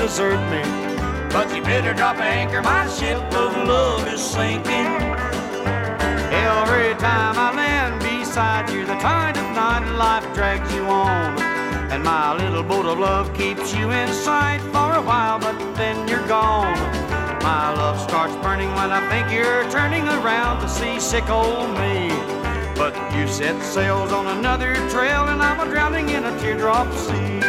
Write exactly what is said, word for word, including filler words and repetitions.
desert me. But you better drop anchor, my ship of love is sinking. Every time I land beside you, the tide of night life drags you on. And my little boat of love keeps you in sight for a while, but then you're gone. My love starts burning when I think you're turning around to see sick old me. But you set sails on another trail, and I'm a drowning in a teardrop sea.